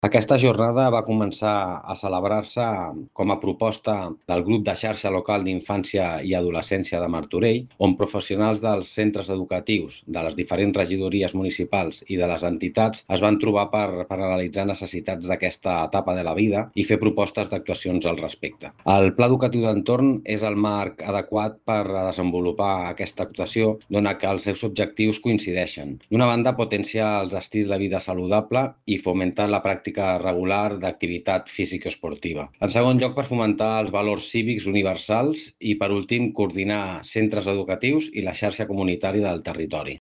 Aquesta jornada va començar a celebrar-se com a proposta del grup de xarxa local d'infància i adolescència de Martorell, on professionals dels centres educatius, de les diferents regidories municipals i de les entitats es van trobar per analitzar necessitats d'aquesta etapa de la vida i fer propostes d'actuacions al respecte. El Pla Educatiu d'Entorn és el marc adequat per desenvolupar aquesta actuació, donat que els seus objectius coincideixen. D'una banda, potenciar els estils de vida saludable i fomentar la pràctica regular d'activitat física-esportiva. En segon lloc, per fomentar els valors cívics universals i, per últim, coordinar centres educatius i la xarxa comunitària del territori.